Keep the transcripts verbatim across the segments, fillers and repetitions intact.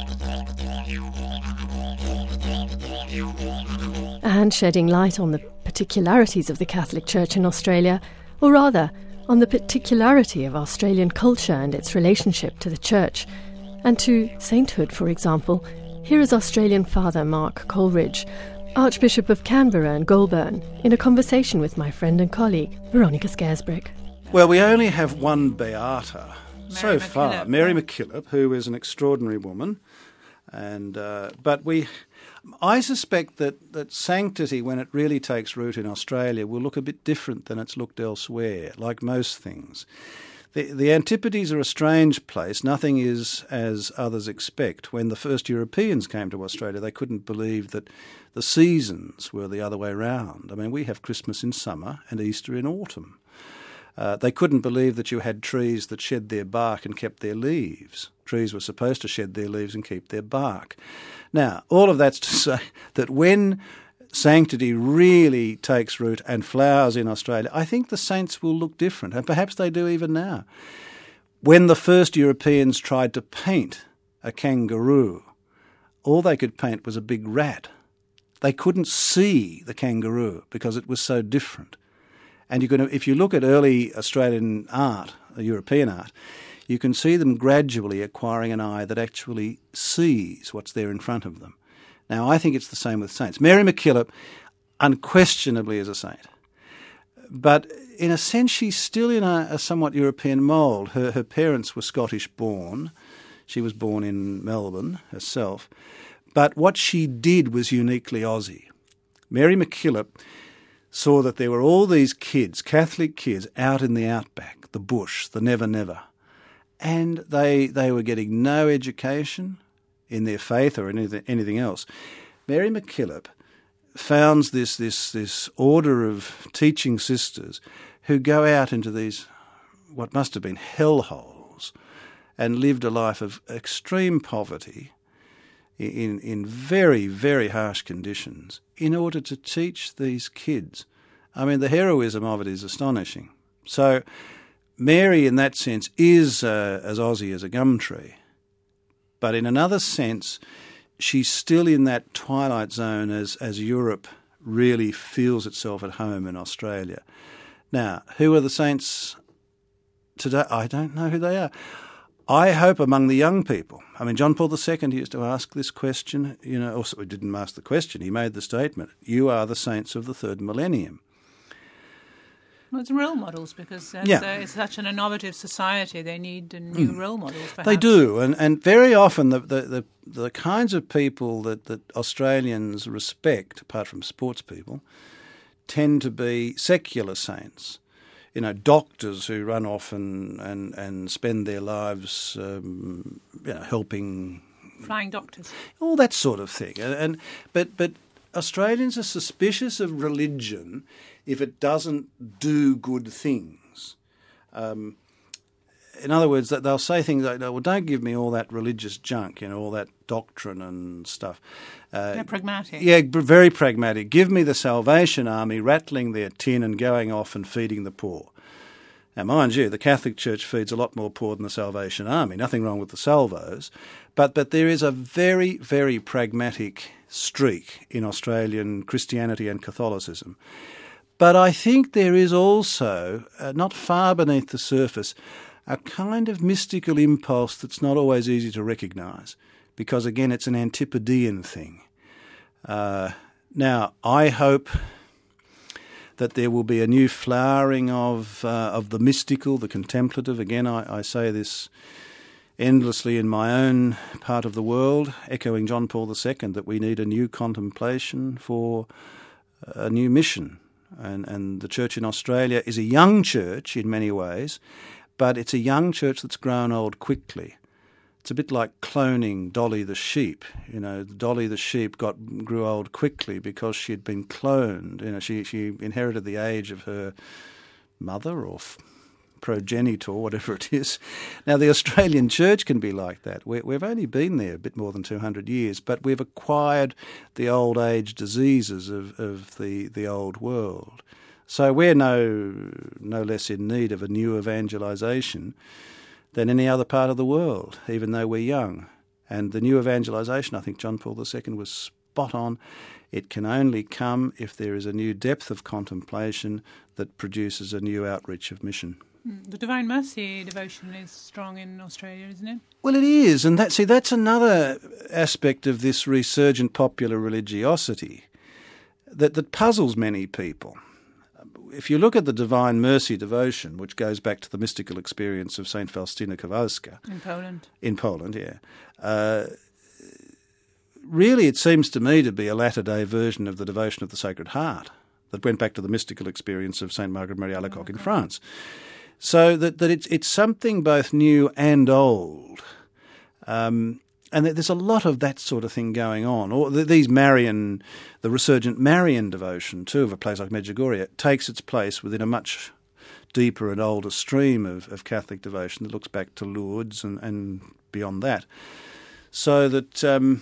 And shedding light on the particularities of the Catholic Church in Australia, or rather, on the particularity of Australian culture and its relationship to the Church, and to sainthood, for example, here is Australian Father Mark Coleridge, Archbishop of Canberra and Goulburn, in a conversation with my friend and colleague, Veronica Scarisbrick. Well, we only have one Beata so Mary far, MacKillop. Mary MacKillop, who is an extraordinary woman. And uh, but we, I suspect that, that sanctity, when it really takes root in Australia, will look a bit different than it's looked elsewhere, like most things. The, the Antipodes are a strange place. Nothing is as others expect. When the first Europeans came to Australia, they couldn't believe that the seasons were the other way round. I mean, we have Christmas in summer and Easter in autumn. Uh, they couldn't believe that you had trees that shed their bark and kept their leaves. Trees were supposed to shed their leaves and keep their bark. Now, all of that's to say that when sanctity really takes root and flowers in Australia, I think the saints will look different, and perhaps they do even now. When the first Europeans tried to paint a kangaroo, all they could paint was a big rat. They couldn't see the kangaroo because it was so different. And you can, if you look at early Australian art, European art, you can see them gradually acquiring an eye that actually sees what's there in front of them. Now, I think it's the same with saints. Mary MacKillop unquestionably is a saint. But in a sense, she's still in a, a somewhat European mould. Her, her parents were Scottish-born. She was born in Melbourne herself. But what she did was uniquely Aussie. Mary MacKillop saw that there were all these kids, Catholic kids, out in the outback, the bush, the never-never. And they they were getting no education in their faith or anything, anything else. Mary MacKillop founds this, this, this order of teaching sisters who go out into these, what must have been hellholes, and lived a life of extreme poverty in, in very, very harsh conditions in order to teach these kids. I mean, the heroism of it is astonishing. So Mary, in that sense, is uh, as Aussie as a gum tree. But in another sense, she's still in that twilight zone as, as Europe really feels itself at home in Australia. Now, who are the saints today? I don't know who they are. I hope among the young people. I mean, John Paul the Second used to ask this question, you know, also he didn't ask the question, he made the statement, you are the saints of the third millennium. Well, it's role models because it's, yeah. uh, it's such an innovative society. They need uh, new mm. role models, perhaps. They do, and, and very often the, the, the, the kinds of people that, that Australians respect, apart from sports people, tend to be secular saints. You know, doctors who run off and, and, and spend their lives um, you know, helping... Flying doctors. All that sort of thing. And, and but but Australians are suspicious of religion if it doesn't do good things. Um, in other words, that they'll say things like, well, don't give me all that religious junk, you know, all that doctrine and stuff. Uh, They're pragmatic. Yeah, very pragmatic. Give me the Salvation Army rattling their tin and going off and feeding the poor. Now, mind you, the Catholic Church feeds a lot more poor than the Salvation Army. Nothing wrong with the salvos. But, but there is a very, very pragmatic streak in Australian Christianity and Catholicism. But I think there is also, uh, not far beneath the surface, a kind of mystical impulse that's not always easy to recognise because, again, it's an Antipodean thing. Uh, now, I hope that there will be a new flowering of uh, of the mystical, the contemplative. Again, I, I say this endlessly in my own part of the world, echoing John Paul the Second, that we need a new contemplation for a new mission. And, and the church in Australia is a young church in many ways, but it's a young church that's grown old quickly. It's a bit like cloning Dolly the sheep. You know, Dolly the sheep got grew old quickly because she had been cloned. You know, she she inherited the age of her mother or f- progenitor, whatever it is. Now, the Australian church can be like that. We, we've only been there a bit more than two hundred years, but we've acquired the old age diseases of, of the, the old world. So we're no no less in need of a new evangelisation than any other part of the world, even though we're young. And the new evangelisation, I think John Paul the Second was spot on. It can only come if there is a new depth of contemplation that produces a new outreach of mission. The Divine Mercy devotion is strong in Australia, isn't it? Well, it is, and that see that's another aspect of this resurgent popular religiosity that, that puzzles many people. If you look at the Divine Mercy devotion, which goes back to the mystical experience of Saint Faustina Kowalska in Poland, in Poland, yeah, uh, really it seems to me to be a latter-day version of the devotion of the Sacred Heart that went back to the mystical experience of Saint Margaret Marie Alacoque oh, in France. So that, that it's it's something both new and old, um, and there's a lot of that sort of thing going on. Or these Marian, the resurgent Marian devotion too of a place like Medjugorje takes its place within a much deeper and older stream of, of Catholic devotion that looks back to Lourdes and, and beyond that. So that um,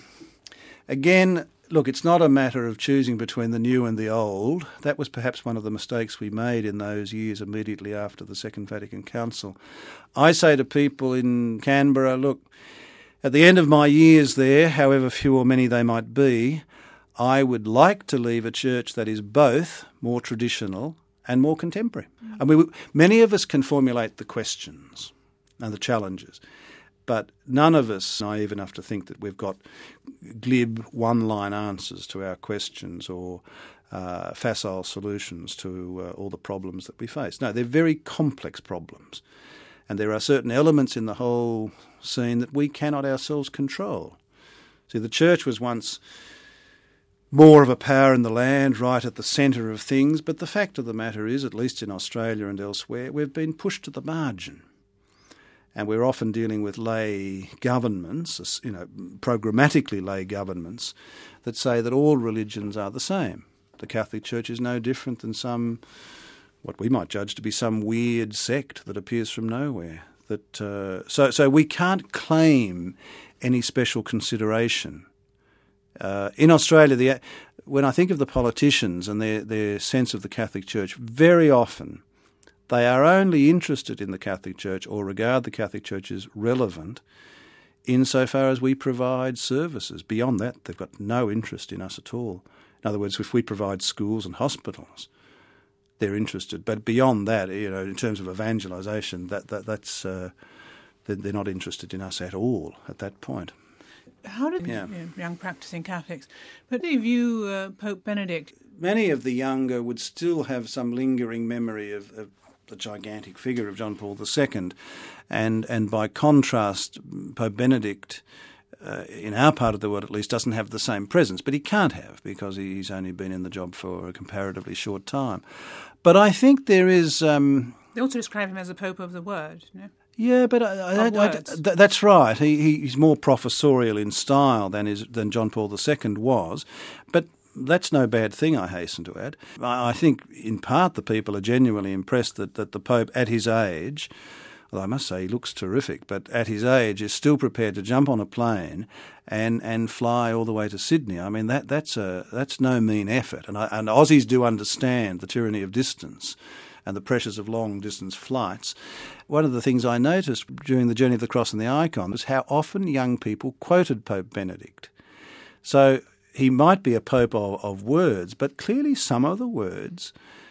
again. Look, it's not a matter of choosing between the new and the old. That was perhaps one of the mistakes we made in those years immediately after the Second Vatican Council. I say to people in Canberra, look, at the end of my years there, however few or many they might be, I would like to leave a church that is both more traditional and more contemporary. Mm. I mean, many of us can formulate the questions and the challenges, but none of us are naive enough to think that we've got glib one-line answers to our questions or uh, facile solutions to uh, all the problems that we face. No, they're very complex problems. And there are certain elements in the whole scene that we cannot ourselves control. See, the church was once more of a power in the land, right at the centre of things, but the fact of the matter is, at least in Australia and elsewhere, we've been pushed to the margin. And we're often dealing with lay governments, you know, programmatically lay governments, that say that all religions are the same. The Catholic Church is no different than some, what we might judge to be some weird sect that appears from nowhere. That uh, so so we can't claim any special consideration. Uh, in Australia, the, when I think of the politicians and their, their sense of the Catholic Church, very often they are only interested in the Catholic Church or regard the Catholic Church as relevant insofar as we provide services. Beyond that, they've got no interest in us at all. In other words, if we provide schools and hospitals, they're interested. But beyond that, you know, in terms of evangelisation, that, that that's uh, they're not interested in us at all at that point. How did yeah. you know, young practising Catholics, but they view uh, Pope Benedict? Many of the younger would still have some lingering memory of, of the gigantic figure of John Paul the Second, and and by contrast, Pope Benedict, uh, in our part of the world at least, doesn't have the same presence, but he can't have because he's only been in the job for a comparatively short time. But I think there is... Um, they also describe him as a Pope of the Word, you know? Yeah, but I, I, I, I, th- that's right. He, he's more professorial in style than is than John Paul the Second was, but that's no bad thing, I hasten to add. I think in part the people are genuinely impressed that, that the Pope at his age, although I must say he looks terrific, but at his age is still prepared to jump on a plane and, and fly all the way to Sydney. I mean, that that's a that's no mean effort. And, I, and Aussies do understand the tyranny of distance and the pressures of long-distance flights. One of the things I noticed during the Journey of the Cross and the Icon was how often young people quoted Pope Benedict. So he might be a pope of, of words, but clearly some of the words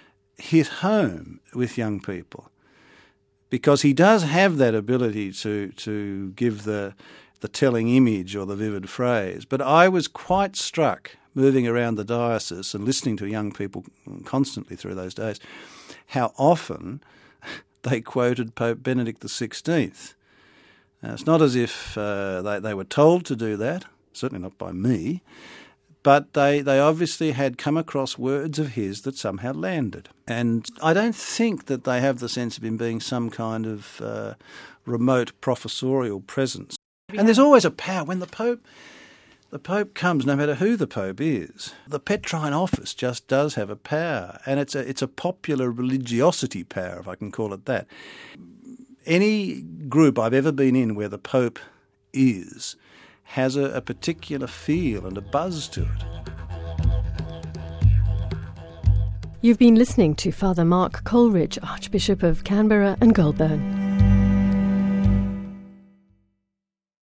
hit home with young people because he does have that ability to to give the the telling image or the vivid phrase. But I was quite struck moving around the diocese and listening to young people constantly through those days how often they quoted Pope Benedict the sixteenth. Now, it's not as if uh, they, they were told to do that, certainly not by me, but they, they obviously had come across words of his that somehow landed. And I don't think that they have the sense of him being some kind of uh, remote professorial presence. Yeah. And there's always a power. When the Pope the Pope comes, no matter who the Pope is, the Petrine office just does have a power. And it's a, it's a popular religiosity power, if I can call it that. Any group I've ever been in where the Pope is has a, a particular feel and a buzz to it. You've been listening to Father Mark Coleridge, Archbishop of Canberra and Goulburn.